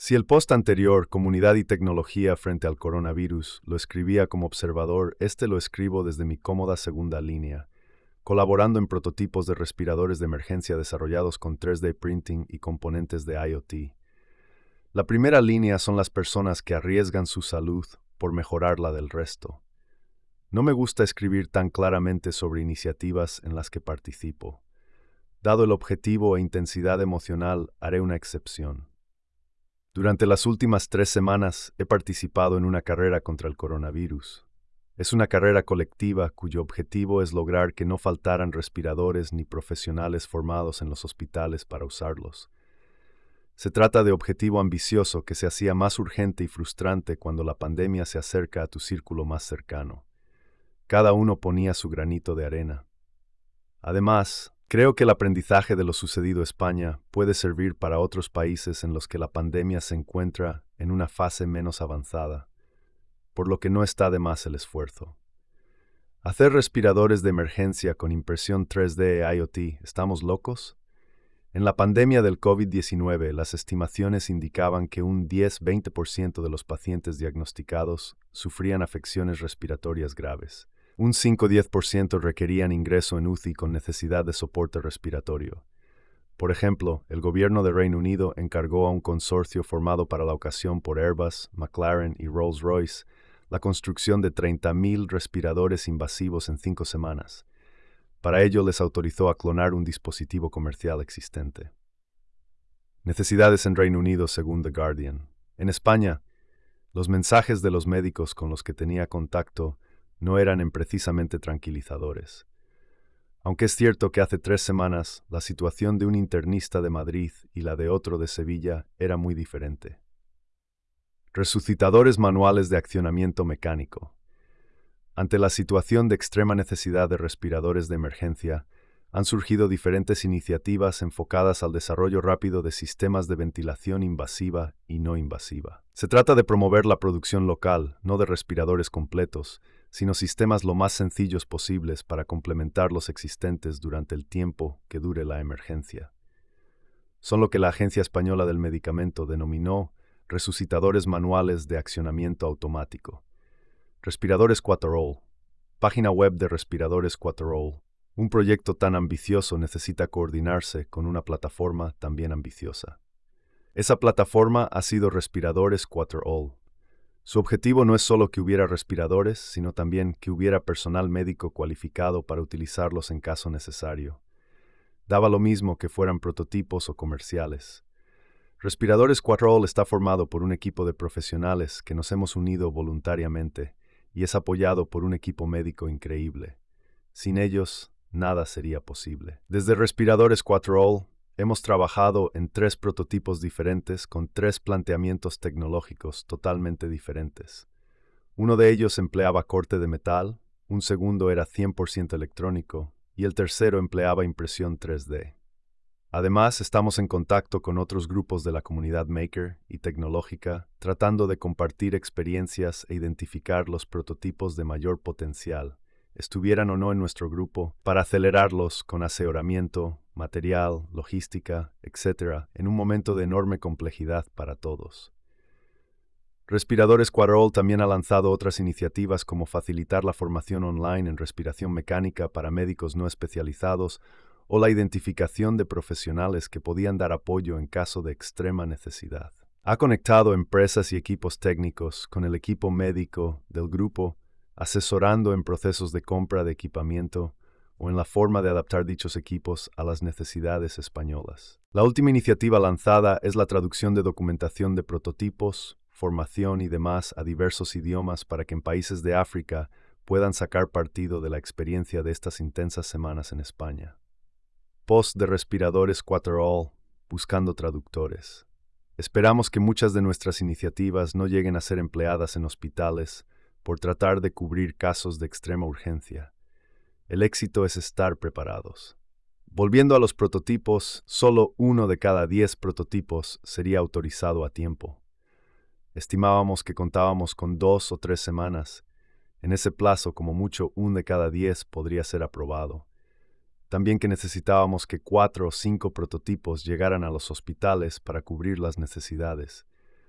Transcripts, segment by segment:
Si el post anterior, Comunidad y tecnología frente al coronavirus, lo escribía como observador, este lo escribo desde mi cómoda segunda línea, colaborando en prototipos de respiradores de emergencia desarrollados con 3D printing y componentes de IoT. La primera línea son las personas que arriesgan su salud por mejorar la del resto. No me gusta escribir tan claramente sobre iniciativas en las que participo. Dado el objetivo e intensidad emocional, haré una excepción. Durante las últimas 3 semanas he participado en una carrera contra el coronavirus. Es una carrera colectiva cuyo objetivo es lograr que no faltaran respiradores ni profesionales formados en los hospitales para usarlos. Se trata de objetivo ambicioso que se hacía más urgente y frustrante cuando la pandemia se acerca a tu círculo más cercano. Cada uno ponía su granito de arena. Además, creo que el aprendizaje de lo sucedido en España puede servir para otros países en los que la pandemia se encuentra en una fase menos avanzada, por lo que no está de más el esfuerzo. ¿Hacer respiradores de emergencia con impresión 3D IoT, estamos locos? En la pandemia del COVID-19, las estimaciones indicaban que un 10-20% de los pacientes diagnosticados sufrían afecciones respiratorias graves. Un 5-10% requerían ingreso en UCI con necesidad de soporte respiratorio. Por ejemplo, el gobierno de Reino Unido encargó a un consorcio formado para la ocasión por Airbus, McLaren y Rolls-Royce la construcción de 30.000 respiradores invasivos en 5 semanas. Para ello les autorizó a clonar un dispositivo comercial existente. Necesidades en Reino Unido según The Guardian. En España, los mensajes de los médicos con los que tenía contacto no eran precisamente tranquilizadores. Aunque es cierto que hace 3 semanas la situación de un internista de Madrid y la de otro de Sevilla era muy diferente. Resucitadores manuales de accionamiento mecánico. Ante la situación de extrema necesidad de respiradores de emergencia, han surgido diferentes iniciativas enfocadas al desarrollo rápido de sistemas de ventilación invasiva y no invasiva. Se trata de promover la producción local, no de respiradores completos, sino sistemas lo más sencillos posibles para complementar los existentes durante el tiempo que dure la emergencia. Son lo que la Agencia Española del Medicamento denominó resucitadores manuales de accionamiento automático. Respiradores 4all. Página web de Respiradores 4all. Un proyecto tan ambicioso necesita coordinarse con una plataforma también ambiciosa. Esa plataforma ha sido Respiradores 4all. Su objetivo no es solo que hubiera respiradores, sino también que hubiera personal médico cualificado para utilizarlos en caso necesario. Daba lo mismo que fueran prototipos o comerciales. Respiradores 4all está formado por un equipo de profesionales que nos hemos unido voluntariamente y es apoyado por un equipo médico increíble. Sin ellos, nada sería posible. Desde Respiradores 4all, hemos trabajado en 3 prototipos diferentes con 3 planteamientos tecnológicos totalmente diferentes. Uno de ellos empleaba corte de metal, un segundo era 100% electrónico y el tercero empleaba impresión 3D. Además, estamos en contacto con otros grupos de la comunidad maker y tecnológica, tratando de compartir experiencias e identificar los prototipos de mayor potencial, estuvieran o no en nuestro grupo, para acelerarlos con asesoramiento, material, logística, etc., en un momento de enorme complejidad para todos. Respiradores 4all también ha lanzado otras iniciativas como facilitar la formación online en respiración mecánica para médicos no especializados o la identificación de profesionales que podían dar apoyo en caso de extrema necesidad. Ha conectado empresas y equipos técnicos con el equipo médico del grupo, asesorando en procesos de compra de equipamiento o en la forma de adaptar dichos equipos a las necesidades españolas. La última iniciativa lanzada es la traducción de documentación de prototipos, formación y demás a diversos idiomas para que en países de África puedan sacar partido de la experiencia de estas intensas semanas en España. Post de Respiradores 4all, buscando traductores. Esperamos que muchas de nuestras iniciativas no lleguen a ser empleadas en hospitales por tratar de cubrir casos de extrema urgencia. El éxito es estar preparados. Volviendo a los prototipos, solo 1 de cada 10 prototipos sería autorizado a tiempo. Estimábamos que contábamos con 2 o 3 semanas. En ese plazo, como mucho, 1 de cada 10 podría ser aprobado. También que necesitábamos que 4 o 5 prototipos llegaran a los hospitales para cubrir las necesidades.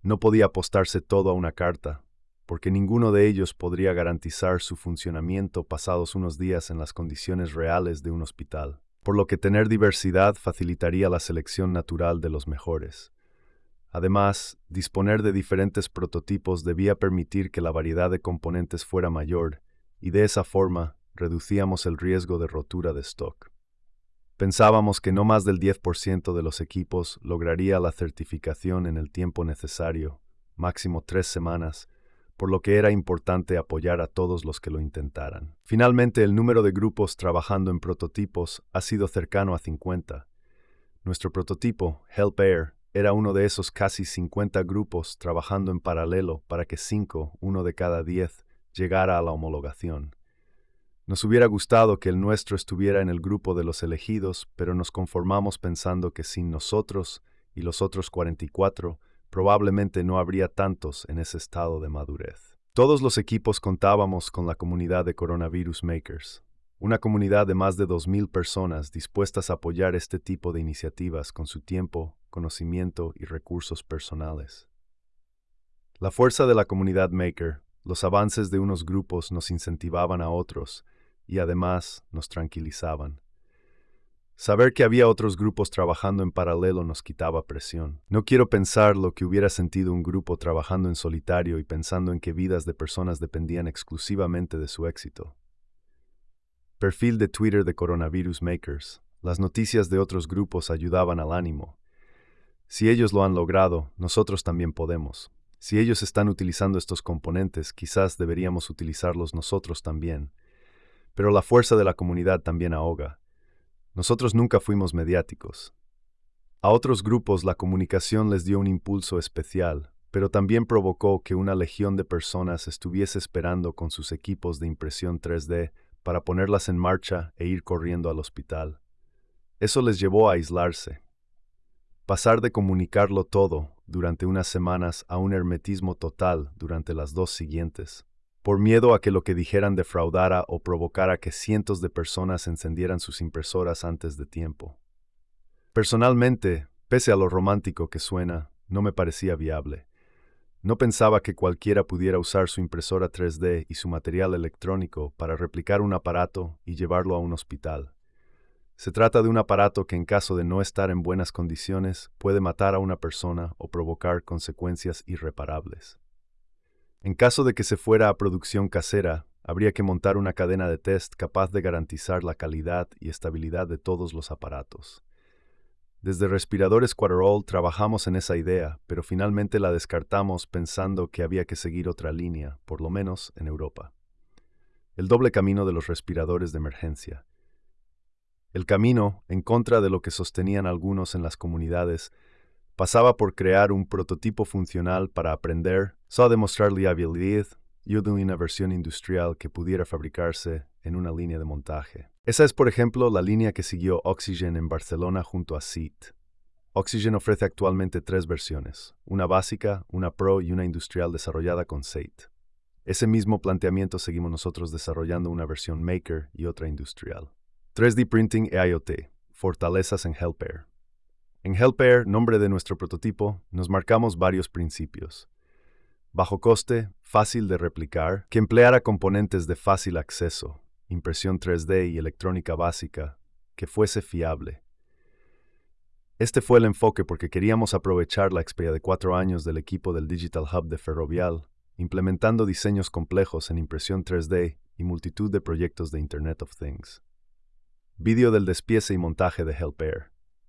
No podía apostarse todo a una carta, porque ninguno de ellos podría garantizar su funcionamiento pasados unos días en las condiciones reales de un hospital, por lo que tener diversidad facilitaría la selección natural de los mejores. Además, disponer de diferentes prototipos debía permitir que la variedad de componentes fuera mayor, y de esa forma reducíamos el riesgo de rotura de stock. Pensábamos que no más del 10% de los equipos lograría la certificación en el tiempo necesario, máximo 3 semanas, por lo que era importante apoyar a todos los que lo intentaran. Finalmente, el número de grupos trabajando en prototipos ha sido cercano a 50. Nuestro prototipo, Help Air, era uno de esos casi 50 grupos trabajando en paralelo para que 5, uno de cada 10, llegara a la homologación. Nos hubiera gustado que el nuestro estuviera en el grupo de los elegidos, pero nos conformamos pensando que sin nosotros y los otros 44, probablemente no habría tantos en ese estado de madurez. Todos los equipos contábamos con la comunidad de Coronavirus Makers, una comunidad de más de 2,000 personas dispuestas a apoyar este tipo de iniciativas con su tiempo, conocimiento y recursos personales. La fuerza de la comunidad Maker, los avances de unos grupos nos incentivaban a otros y además nos tranquilizaban. Saber que había otros grupos trabajando en paralelo nos quitaba presión. No quiero pensar lo que hubiera sentido un grupo trabajando en solitario y pensando en que vidas de personas dependían exclusivamente de su éxito. Perfil de Twitter de Coronavirus Makers. Las noticias de otros grupos ayudaban al ánimo. Si ellos lo han logrado, nosotros también podemos. Si ellos están utilizando estos componentes, quizás deberíamos utilizarlos nosotros también. Pero la fuerza de la comunidad también ahoga. Nosotros nunca fuimos mediáticos. A otros grupos la comunicación les dio un impulso especial, pero también provocó que una legión de personas estuviese esperando con sus equipos de impresión 3D para ponerlas en marcha e ir corriendo al hospital. Eso les llevó a aislarse. Pasar de comunicarlo todo durante unas semanas a un hermetismo total durante las 2 siguientes, por miedo a que lo que dijeran defraudara o provocara que cientos de personas encendieran sus impresoras antes de tiempo. Personalmente, pese a lo romántico que suena, no me parecía viable. No pensaba que cualquiera pudiera usar su impresora 3D y su material electrónico para replicar un aparato y llevarlo a un hospital. Se trata de un aparato que en caso de no estar en buenas condiciones puede matar a una persona o provocar consecuencias irreparables. En caso de que se fuera a producción casera, habría que montar una cadena de test capaz de garantizar la calidad y estabilidad de todos los aparatos. Desde Respiradores Quaterol trabajamos en esa idea, pero finalmente la descartamos pensando que había que seguir otra línea, por lo menos en Europa. El doble camino de los respiradores de emergencia. El camino, en contra de lo que sostenían algunos en las comunidades, pasaba por crear un prototipo funcional para aprender, demostrar liabilidad y de una versión industrial que pudiera fabricarse en una línea de montaje. Esa es, por ejemplo, la línea que siguió Oxygen en Barcelona junto a SEAT. Oxygen ofrece actualmente 3 versiones, una básica, una Pro y una industrial desarrollada con SEAT. Ese mismo planteamiento seguimos nosotros desarrollando una versión Maker y otra industrial. 3D Printing e IoT, fortalezas en Help Air. En Help Air, nombre de nuestro prototipo, nos marcamos varios principios. Bajo coste, fácil de replicar, que empleara componentes de fácil acceso, impresión 3D y electrónica básica, que fuese fiable. Este fue el enfoque porque queríamos aprovechar la experiencia de 4 años del equipo del Digital Hub de Ferrovial, implementando diseños complejos en impresión 3D y multitud de proyectos de Internet of Things. Vídeo del despiece y montaje de Help Air.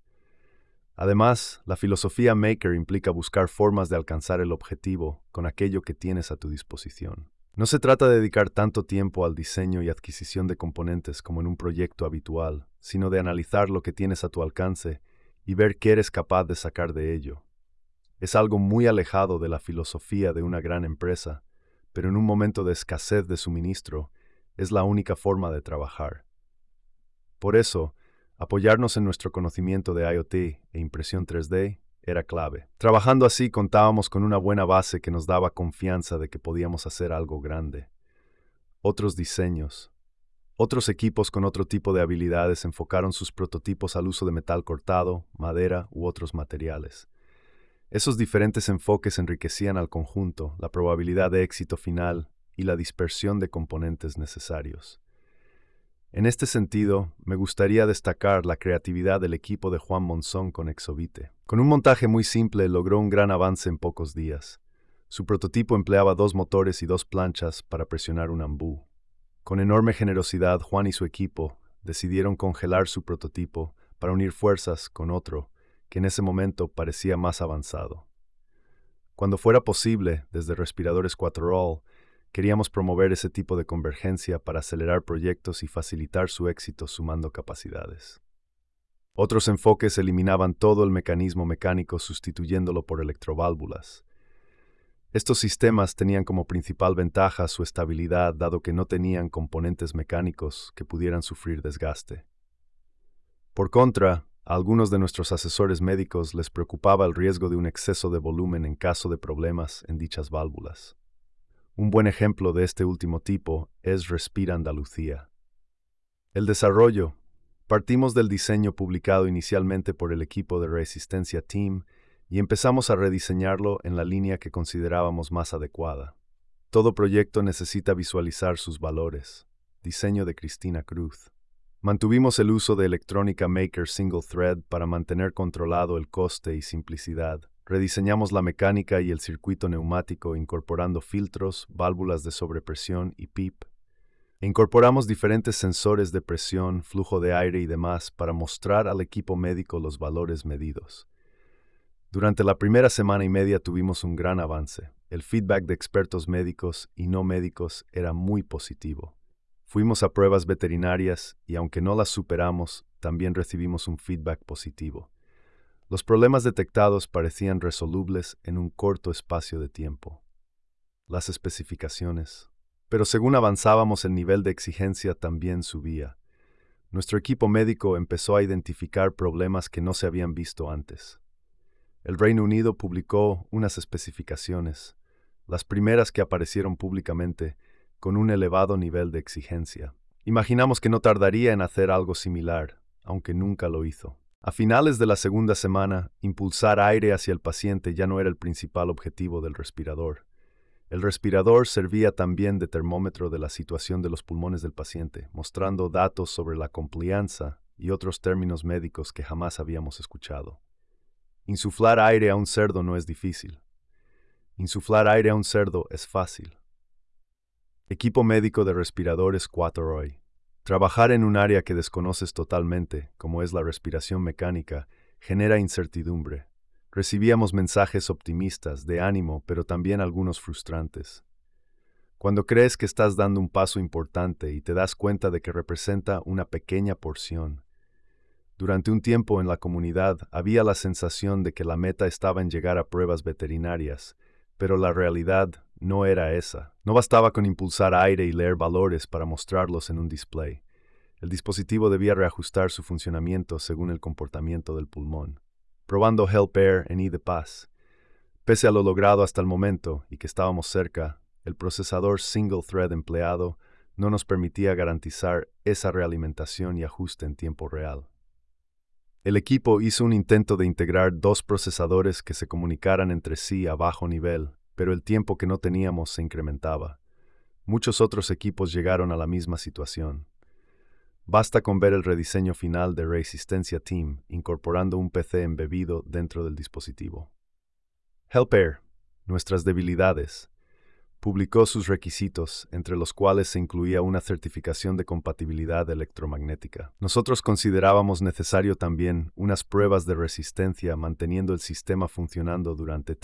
Además, la filosofía Maker implica buscar formas de alcanzar el objetivo con aquello que tienes a tu disposición. No se trata de dedicar tanto tiempo al diseño y adquisición de componentes como en un proyecto habitual, sino de analizar lo que tienes a tu alcance y ver qué eres capaz de sacar de ello. Es algo muy alejado de la filosofía de una gran empresa, pero en un momento de escasez de suministro, es la única forma de trabajar. Por eso, apoyarnos en nuestro conocimiento de IoT e impresión 3D era clave. Trabajando así contábamos con una buena base que nos daba confianza de que podíamos hacer algo grande. Otros diseños. Otros equipos con otro tipo de habilidades enfocaron sus prototipos al uso de metal cortado, madera u otros materiales. Esos diferentes enfoques enriquecían al conjunto, la probabilidad de éxito final y la dispersión de componentes necesarios. En este sentido, me gustaría destacar la creatividad del equipo de Juan Monzón con Exovite. Con un montaje muy simple logró un gran avance en pocos días. Su prototipo empleaba 2 motores y 2 planchas para presionar un ambú. Con enorme generosidad, Juan y su equipo decidieron congelar su prototipo para unir fuerzas con otro que en ese momento parecía más avanzado. Cuando fuera posible, desde Respiradores 4All, queríamos promover ese tipo de convergencia para acelerar proyectos y facilitar su éxito sumando capacidades. Otros enfoques eliminaban todo el mecanismo mecánico sustituyéndolo por electroválvulas. Estos sistemas tenían como principal ventaja su estabilidad dado que no tenían componentes mecánicos que pudieran sufrir desgaste. Por contra, a algunos de nuestros asesores médicos les preocupaba el riesgo de un exceso de volumen en caso de problemas en dichas válvulas. Un buen ejemplo de este último tipo es Respira Andalucía. El desarrollo. Partimos del diseño publicado inicialmente por el equipo de Resistencia Team y empezamos a rediseñarlo en la línea que considerábamos más adecuada. Todo proyecto necesita visualizar sus valores. Diseño de Cristina Cruz. Mantuvimos el uso de electrónica Maker Single Thread para mantener controlado el coste y simplicidad. Rediseñamos la mecánica y el circuito neumático incorporando filtros, válvulas de sobrepresión y PIP. Incorporamos diferentes sensores de presión, flujo de aire y demás para mostrar al equipo médico los valores medidos. Durante la primera semana y media tuvimos un gran avance. El feedback de expertos médicos y no médicos era muy positivo. Fuimos a pruebas veterinarias y aunque no las superamos, también recibimos un feedback positivo. Los problemas detectados parecían resolubles en un corto espacio de tiempo. Las especificaciones. Pero según avanzábamos, el nivel de exigencia también subía. Nuestro equipo médico empezó a identificar problemas que no se habían visto antes. El Reino Unido publicó unas especificaciones, las primeras que aparecieron públicamente, con un elevado nivel de exigencia. Imaginamos que no tardaría en hacer algo similar, aunque nunca lo hizo. A finales de la segunda semana, impulsar aire hacia el paciente ya no era el principal objetivo del respirador. El respirador servía también de termómetro de la situación de los pulmones del paciente, mostrando datos sobre la complianza y otros términos médicos que jamás habíamos escuchado. Insuflar aire a un cerdo no es difícil. Insuflar aire a un cerdo es fácil. Equipo médico de respiradores 4OI. Trabajar en un área que desconoces totalmente, como es la respiración mecánica, genera incertidumbre. Recibíamos mensajes optimistas, de ánimo, pero también algunos frustrantes. Cuando crees que estás dando un paso importante y te das cuenta de que representa una pequeña porción. Durante un tiempo en la comunidad había la sensación de que la meta estaba en llegar a pruebas veterinarias, pero la realidad no era esa. No bastaba con impulsar aire y leer valores para mostrarlos en un display. El dispositivo debía reajustar su funcionamiento según el comportamiento del pulmón. Probando Help Air en I de Paz. Pese a lo logrado hasta el momento y que estábamos cerca, el procesador Single Thread empleado no nos permitía garantizar esa realimentación y ajuste en tiempo real. El equipo hizo un intento de integrar 2 procesadores que se comunicaran entre sí a bajo nivel, pero el tiempo que no teníamos se incrementaba. Muchos otros equipos llegaron a la misma situación. Basta con ver el rediseño final de Resistencia Team, incorporando un PC embebido dentro del dispositivo. Help Air, nuestras debilidades, publicó sus requisitos, entre los cuales se incluía una certificación de compatibilidad electromagnética. Nosotros considerábamos necesario también unas pruebas de resistencia manteniendo el sistema funcionando durante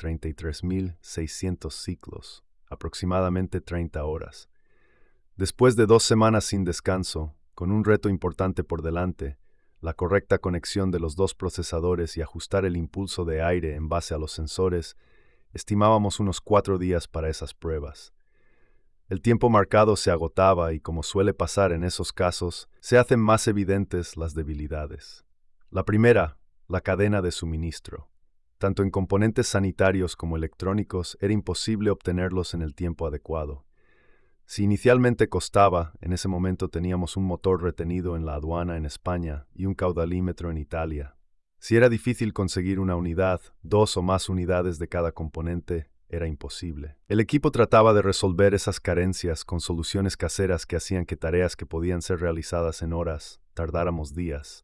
33.600 ciclos, aproximadamente 30 horas. Después de 2 semanas sin descanso, con un reto importante por delante, la correcta conexión de los 2 procesadores y ajustar el impulso de aire en base a los sensores, estimábamos unos 4 días para esas pruebas. El tiempo marcado se agotaba y, como suele pasar en esos casos, se hacen más evidentes las debilidades. La primera, la cadena de suministro. Tanto en componentes sanitarios como electrónicos era imposible obtenerlos en el tiempo adecuado. Si inicialmente costaba, en ese momento teníamos un motor retenido en la aduana en España y un caudalímetro en Italia. Si era difícil conseguir una unidad, 2 o más unidades de cada componente, era imposible. El equipo trataba de resolver esas carencias con soluciones caseras que hacían que tareas que podían ser realizadas en horas tardáramos días.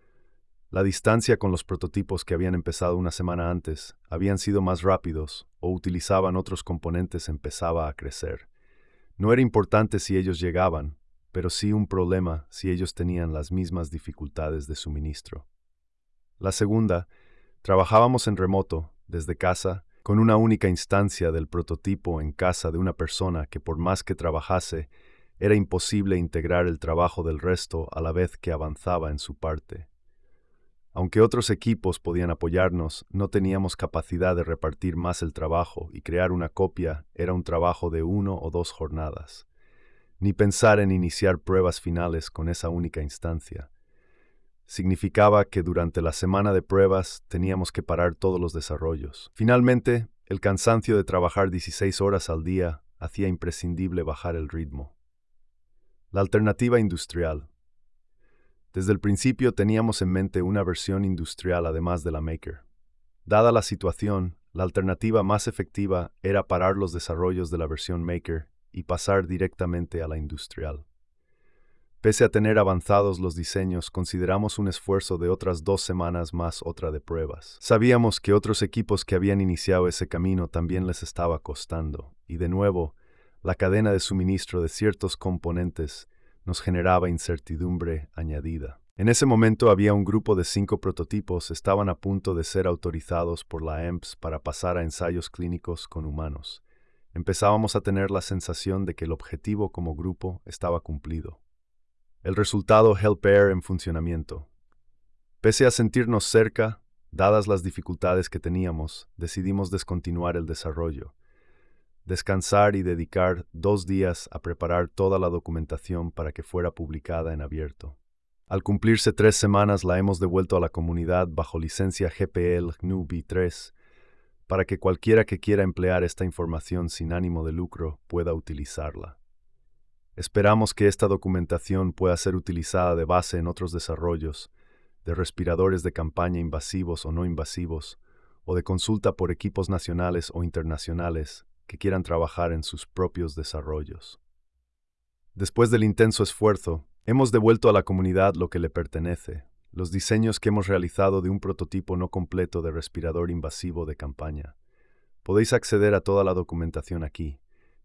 La distancia con los prototipos que habían empezado una semana antes habían sido más rápidos o utilizaban otros componentes empezaba a crecer. No era importante si ellos llegaban, pero sí un problema si ellos tenían las mismas dificultades de suministro. La segunda, trabajábamos en remoto, desde casa, con una única instancia del prototipo en casa de una persona que por más que trabajase, era imposible integrar el trabajo del resto a la vez que avanzaba en su parte. Aunque otros equipos podían apoyarnos, no teníamos capacidad de repartir más el trabajo y crear una copia era un trabajo de 1 o 2 jornadas. Ni pensar en iniciar pruebas finales con esa única instancia. Significaba que durante la semana de pruebas teníamos que parar todos los desarrollos. Finalmente, el cansancio de trabajar 16 horas al día hacía imprescindible bajar el ritmo. La alternativa industrial. Desde el principio teníamos en mente una versión industrial además de la Maker. Dada la situación, la alternativa más efectiva era parar los desarrollos de la versión Maker y pasar directamente a la industrial. Pese a tener avanzados los diseños, consideramos un esfuerzo de otras 2 semanas más otra de pruebas. Sabíamos que otros equipos que habían iniciado ese camino también les estaba costando, y de nuevo, la cadena de suministro de ciertos componentes nos generaba incertidumbre añadida. En ese momento había un grupo de 5 prototipos estaban a punto de ser autorizados por la EMPS para pasar a ensayos clínicos con humanos. Empezábamos a tener la sensación de que el objetivo como grupo estaba cumplido. El resultado HelpAir en funcionamiento. Pese a sentirnos cerca, dadas las dificultades que teníamos, decidimos descontinuar el desarrollo, descansar y dedicar 2 días a preparar toda la documentación para que fuera publicada en abierto. Al cumplirse 3 semanas la hemos devuelto a la comunidad bajo licencia GPL GNU v3 para que cualquiera que quiera emplear esta información sin ánimo de lucro pueda utilizarla. Esperamos que esta documentación pueda ser utilizada de base en otros desarrollos, de respiradores de campaña invasivos o no invasivos, o de consulta por equipos nacionales o internacionales que quieran trabajar en sus propios desarrollos. Después del intenso esfuerzo, hemos devuelto a la comunidad lo que le pertenece, los diseños que hemos realizado de un prototipo no completo de respirador invasivo de campaña. Podéis acceder a toda la documentación aquí.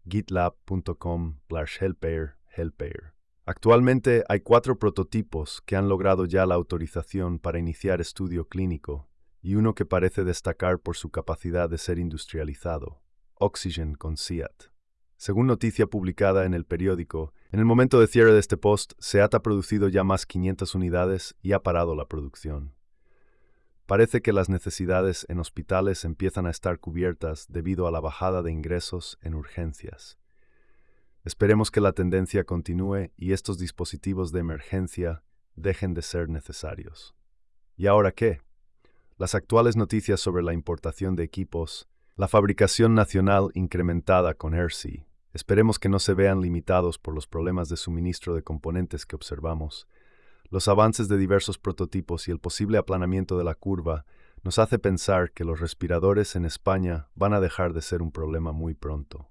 gitlab.com/helpair. Actualmente hay 4 prototipos que han logrado ya la autorización para iniciar estudio clínico y uno que parece destacar por su capacidad de ser industrializado, Oxygen con SEAT. Según noticia publicada en el periódico, en el momento de cierre de este post, SEAT ha producido ya más 500 unidades y ha parado la producción. Parece que las necesidades en hospitales empiezan a estar cubiertas debido a la bajada de ingresos en urgencias. Esperemos que la tendencia continúe y estos dispositivos de emergencia dejen de ser necesarios. ¿Y ahora qué? Las actuales noticias sobre la importación de equipos, la fabricación nacional incrementada con ERSI. Esperemos que no se vean limitados por los problemas de suministro de componentes que observamos. Los avances de diversos prototipos y el posible aplanamiento de la curva nos hace pensar que los respiradores en España van a dejar de ser un problema muy pronto.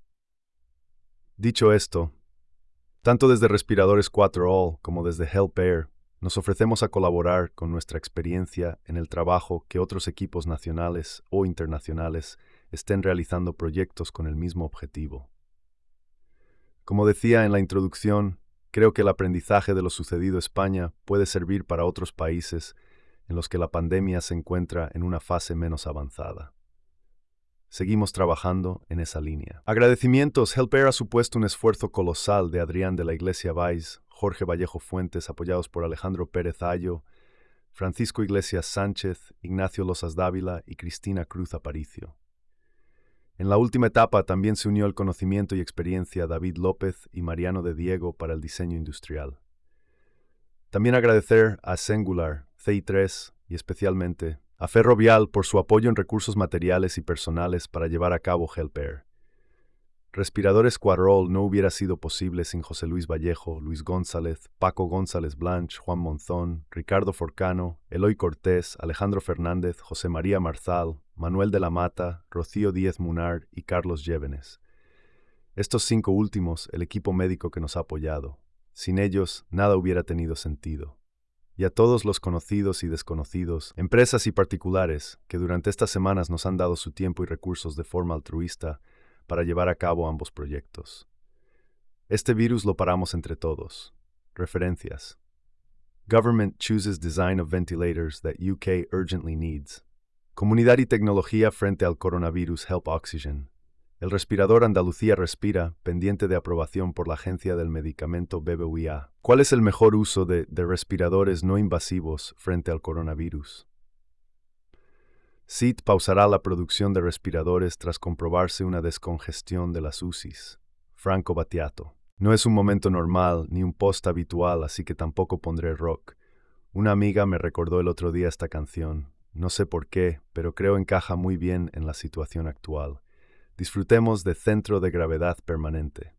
Dicho esto, tanto desde Respiradores 4All como desde HelpAir, nos ofrecemos a colaborar con nuestra experiencia en el trabajo que otros equipos nacionales o internacionales estén realizando proyectos con el mismo objetivo. Como decía en la introducción, creo que el aprendizaje de lo sucedido en España puede servir para otros países en los que la pandemia se encuentra en una fase menos avanzada. Seguimos trabajando en esa línea. Agradecimientos. HelpAir ha supuesto un esfuerzo colosal de Adrián de la Iglesia Valls, Jorge Vallejo Fuentes, apoyados por Alejandro Pérez Ayo, Francisco Iglesias Sánchez, Ignacio Losas Dávila y Cristina Cruz Aparicio. En la última etapa también se unió el conocimiento y experiencia David López y Mariano de Diego para el diseño industrial. También agradecer a Singular, CI3 y especialmente a Ferrovial por su apoyo en recursos materiales y personales para llevar a cabo HelpAir. Respiradores Cuarol no hubiera sido posible sin José Luis Vallejo, Luis González, Paco González Blanch, Juan Monzón, Ricardo Forcano, Eloy Cortés, Alejandro Fernández, José María Marzal, Manuel de la Mata, Rocío Díez Munard y Carlos Llévenes. Estos 5 últimos, el equipo médico que nos ha apoyado. Sin ellos, nada hubiera tenido sentido. Y a todos los conocidos y desconocidos, empresas y particulares, que durante estas semanas nos han dado su tiempo y recursos de forma altruista para llevar a cabo ambos proyectos. Este virus lo paramos entre todos. Referencias. Government chooses design of ventilators that UK urgently needs. Comunidad y tecnología frente al coronavirus Help Oxygen. El respirador Andalucía Respira, pendiente de aprobación por la Agencia del Medicamento BBVA. ¿Cuál es el mejor uso de respiradores no invasivos frente al coronavirus? CIT pausará la producción de respiradores tras comprobarse una descongestión de las UCIs. Franco Battiato. No es un momento normal ni un post habitual, así que tampoco pondré rock. Una amiga me recordó el otro día esta canción. No sé por qué, pero creo encaja muy bien en la situación actual. Disfrutemos de Centro de Gravedad Permanente.